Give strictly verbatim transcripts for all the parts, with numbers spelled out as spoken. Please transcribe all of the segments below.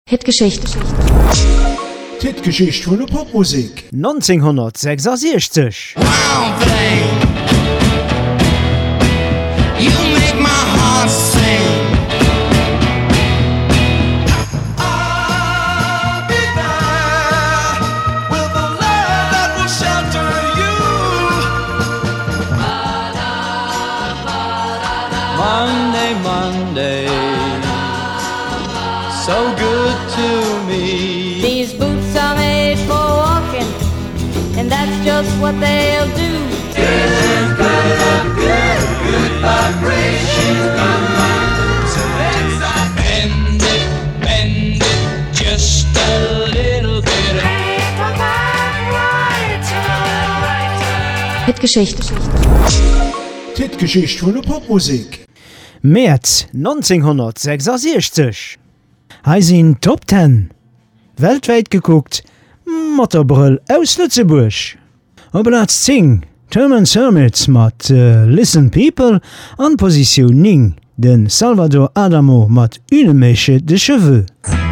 Hitgeschichte. Hitgeschichte von der Popmusik. neunzehnhundertsechsundsechzig. One thing, you make my heart sing. I'll be there with a love that will shelter you. Monday, Monday, so good to me. These boots are made for walking, and that's just what they'll do. Good, good, good, good vibrations come on. So let's bend it, bend it, just a little bit. Hitgeschichte. Hitgeschichte von der Popmusik. März neunzehnhundertsechsundsechzig. Hij sind Top zehn. Weltweit geguckt, Motterbrüll aus Lützeburg. Op Platz zehn, Terence Hermits mat uh, Listen People, an Position neun, den Salvador Adamo mat Une Mèche de Cheveux.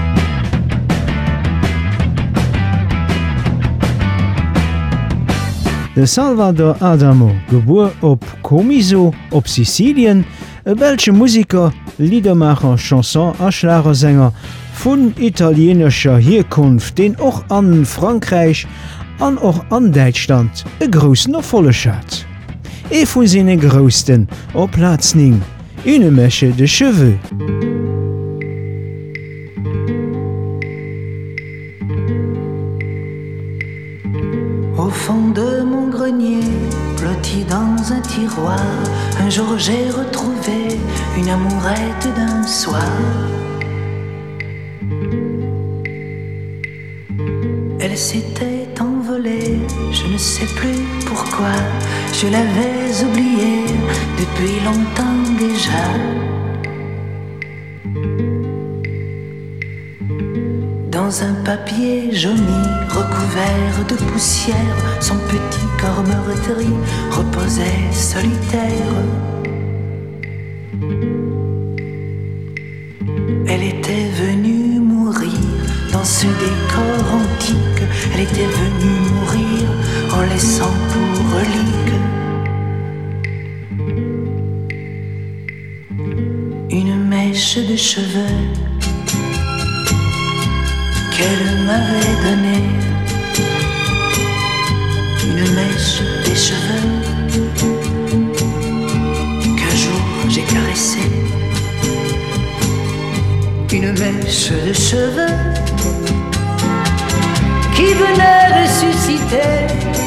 De Salvador Adamo, geboren op Comiso op Sizilien, e Belsche Musiker, Liedermacher, Chanson- a Schlagersänger vun italienescher Herkunft, den och an Frankreich an och an Deutschland e grossen Erfolleg hat. E vun sine Grosten op Platz neun, Une Mèche de Cheveux. Au fond de mon grenier, blotti dans un tiroir, un jour j'ai retrouvé une amourette d'un soir. Elle s'était envolée, je ne sais plus pourquoi, je l'avais oubliée depuis longtemps déjà. Dans un papier jauni, recouvert de poussière, son petit corps meurtri reposait solitaire. Elle était venue mourir dans ce décor antique. Elle était venue mourir en laissant pour relique une mèche de cheveux qu'elle m'avait donnée, une mèche des cheveux qu'un jour j'ai caressée, une mèche de cheveux qui venait ressusciter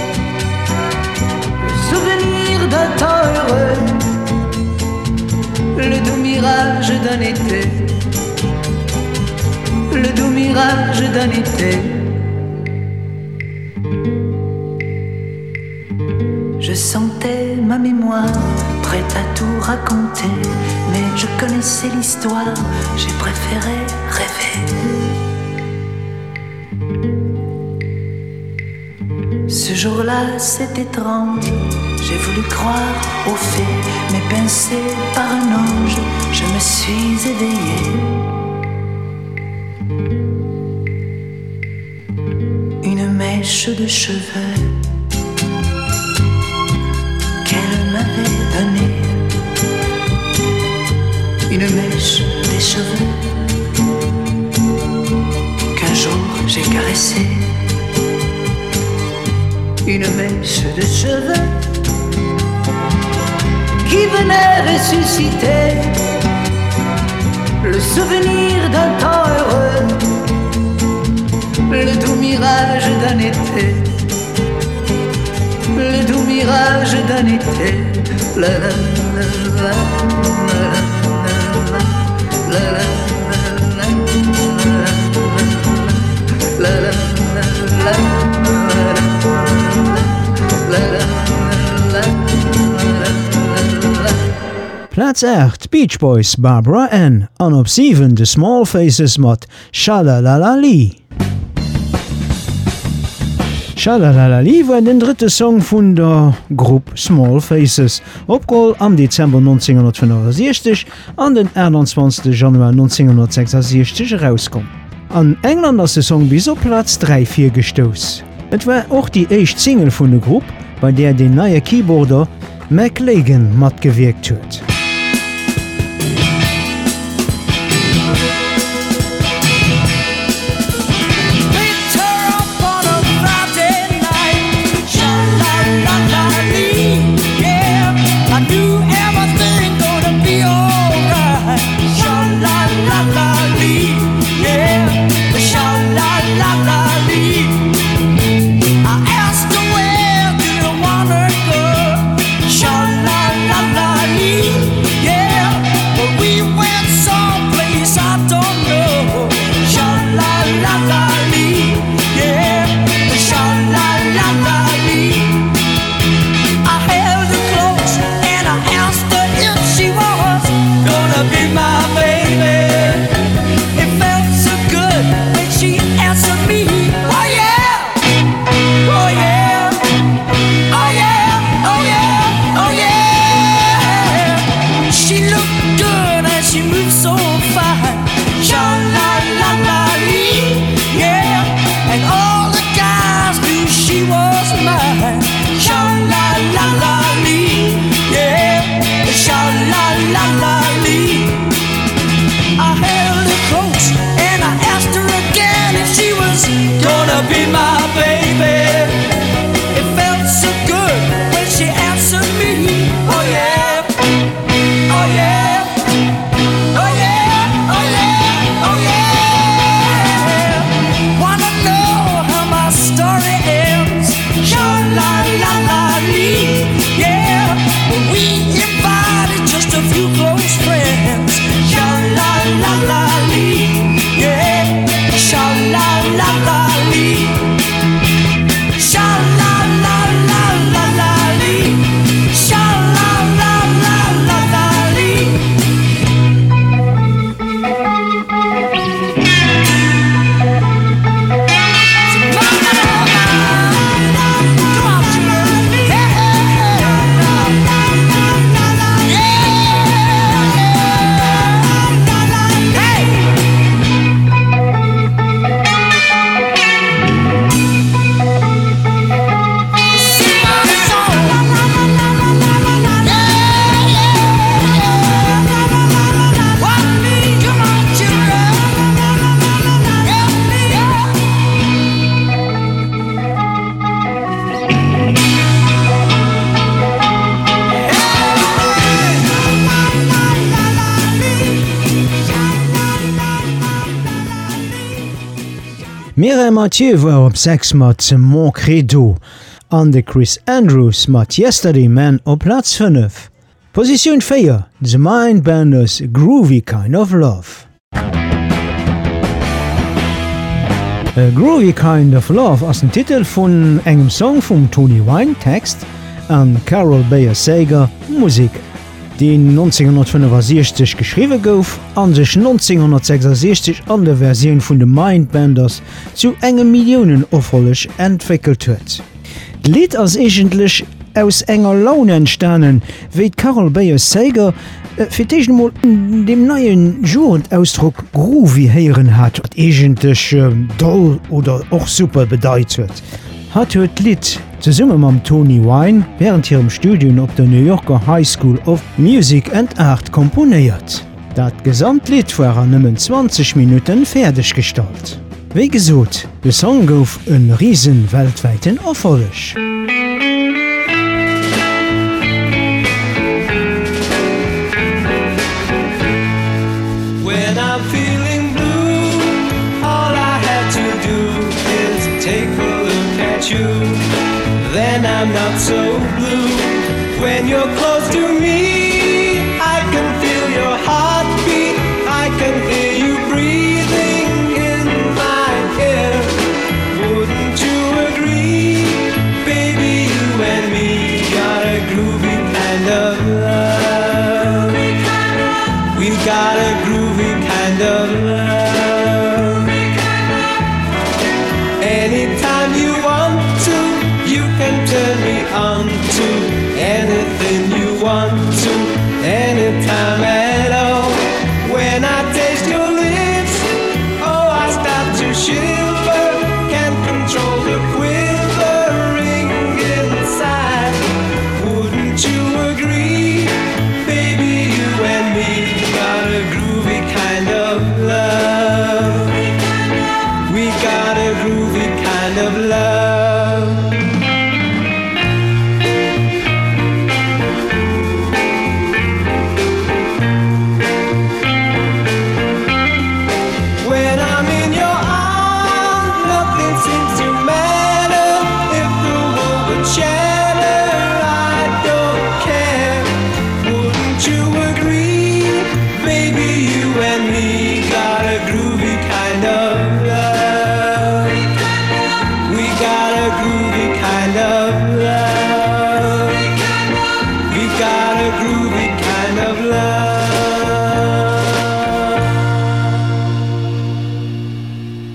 le souvenir d'un temps heureux, le doux mirage d'un été, le doux mirage d'un été. Je sentais ma mémoire prête à tout raconter, mais je connaissais l'histoire, j'ai préféré rêver. Ce jour-là, c'est étrange, j'ai voulu croire aux fées, mais pincé par un ange, je me suis éveillée. Une mèche de cheveux qu'elle m'avait donnée, une mèche des cheveux qu'un jour j'ai caressée, une mèche de cheveux qui venait ressusciter le souvenir d'un temps heureux, le doux mirage d'un été, le doux mirage d'un été. La la la la la la la la la Platz acht, Beach Boys, Barbara Ann, an op sieben, The Small Faces mat Sha-la-la-la-li. Sha-la-la-la-li war den dritte Song vun der Gruppe Small Faces, opgeholt am Dezember neunzehnhundertfünfundsechzig an den einundzwanzigsten Januar neunzehnhundertsechsundsechzig rauskom. An England ass se Song bis op Platz drei vier gestoss. Et war och die éicht Single vun de Gruppe, bei der den neue Keyboarder Mac Lagan mat gewirkt huet. Mireille Mathieu war op sechs mat ze Mon Credo, an de Chris Andrews mat Yesterday Man op Platz fünf. Position vier, The Mindbenders Groovy Kind of Love. A Groovy Kind of Love ass den Titel vun engem Song vum Tony Wine Text an Carol Bayer Sager Musik, den neunzehnhundertfünfundsechzig geschriwe gouf, an sech neunzehnhundertsechsundsechzig an der Version vun de Mindbenders zu engem Millionen offollech entwickelt huet. D'Lied ass egentlech aus enger Laune entstanen, wéit Carol Bayer Sager äh, fir d'egenmol dem neien Jourausdruck Groovy heieren hat, wat egentlech äh, doll oder och super bedeit huet. Hat huet Lied ze summe mam Tony Wine während hirem Studium op der New Yorker High School of Music and Art komponéiert. Dat Gesamtlied war an nëmmen zwanzig Minuten fertig stalt. Wéi gesot, de Song gouf een riesen weltweiten Erfolg. When I'm feeling blue, all I had to do is take a look at you. Then I'm not so blue. When you're close to me, I can feel your heartbeat. I can hear you breathing in my ear. Wouldn't you agree? Baby, you and me got a groovy kind of love. We got a groovy kind of love. Anytime you want to, you can turn me on to anything you want to, anytime at all. When I taste your lips, oh, I start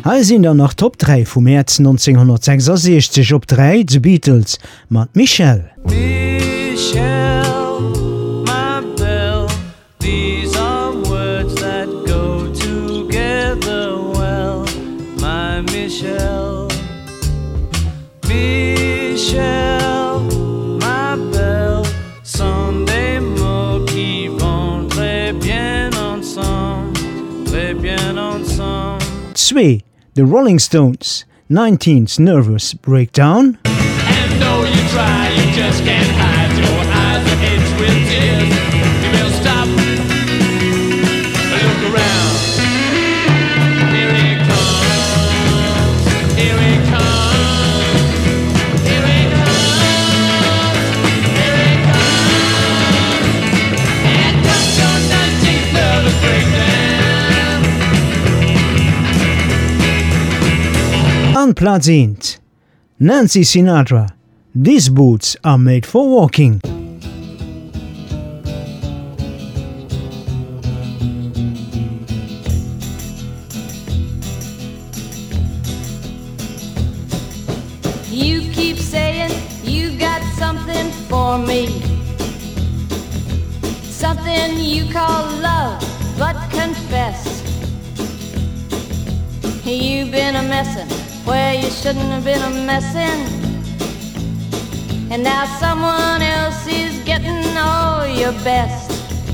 He sind dann nach Top drei vom März neunzehnhundertsechsundsechzig op drei The Beatles mat Michelle. Michelle, my belle, these are words that go together well, my Michelle. Michelle, my belle, Sunday mots qui vont très bien ensemble, très bien ensemble. two The Rolling Stones, nineteenth Nervous Breakdown. And though you try, you just can't hide your eyes are edged with tears. You will stop, look around. Here it comes, here it comes, here it comes, here it comes. And just your nineteenth nervous breakdown. An Platz eins Nancy Sinatra. These boots are made for walking. You keep saying you got something for me, something you call love, but confess you've been a messin' where you shouldn't have been a messin', and now someone else is getting all your best.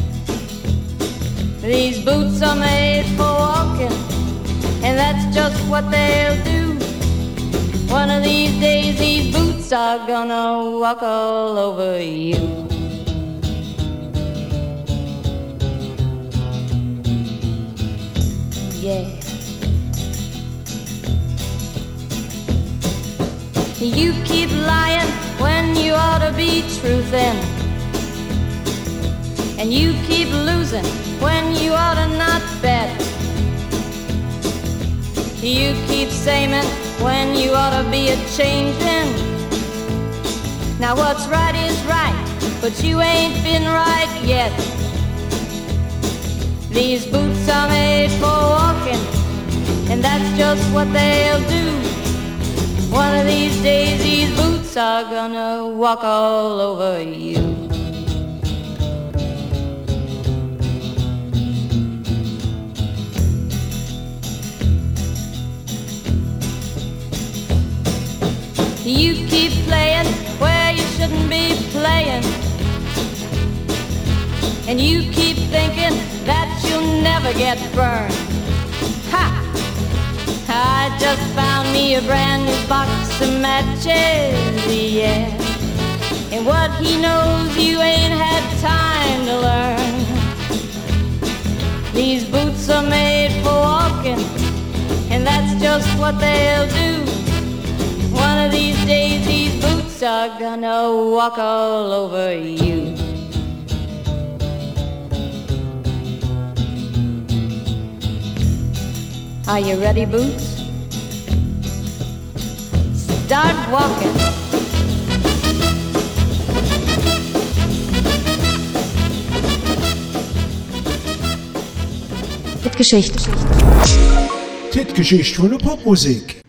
These boots are made for walking, and that's just what they'll do. One of these days these boots are gonna walk all over you. Yeah. You keep lying when you ought to be truthin', and you keep losing when you ought to not bet. You keep saying when you ought to be a-changin'. Now what's right is right, but you ain't been right yet. These boots are made for walking, and that's just what they'll do. One of these days these boots are gonna walk all over you. You keep playing where you shouldn't be playing, and you keep thinking that you'll never get burned. Ha! I just found me a brand new box of matches, yeah. And what he knows you ain't had time to learn. These boots are made for walking, and that's just what they'll do. One of these days these boots are gonna walk all over you. Are you ready, Boots? Start walking. Titgeschichte. Titgeschichte von der Popmusik.